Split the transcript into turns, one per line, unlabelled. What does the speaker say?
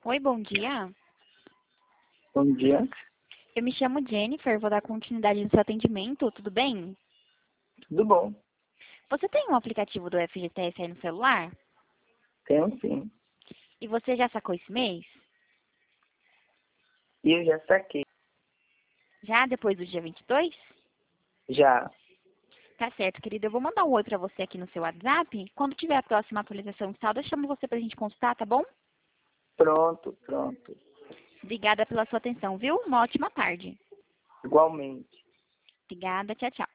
Oi, bom dia.
Bom dia,
Eu me chamo Jennifer, vou dar continuidade no seu atendimento, tudo bem?
tudo bom?
Você tem um aplicativo do FGTS aí no celular?
Tenho sim.
E você já sacou esse mês?
E eu já saquei.
Já depois do dia 22?
Já.
Tá certo, querida. Eu vou mandar um oi pra você aqui no seu WhatsApp. Quando tiver a próxima atualização de saldo, eu chamo você pra gente consultar, tá bom?
Pronto, pronto.
Obrigada pela sua atenção, viu? Uma ótima tarde.
Igualmente.
Obrigada, tchau, tchau.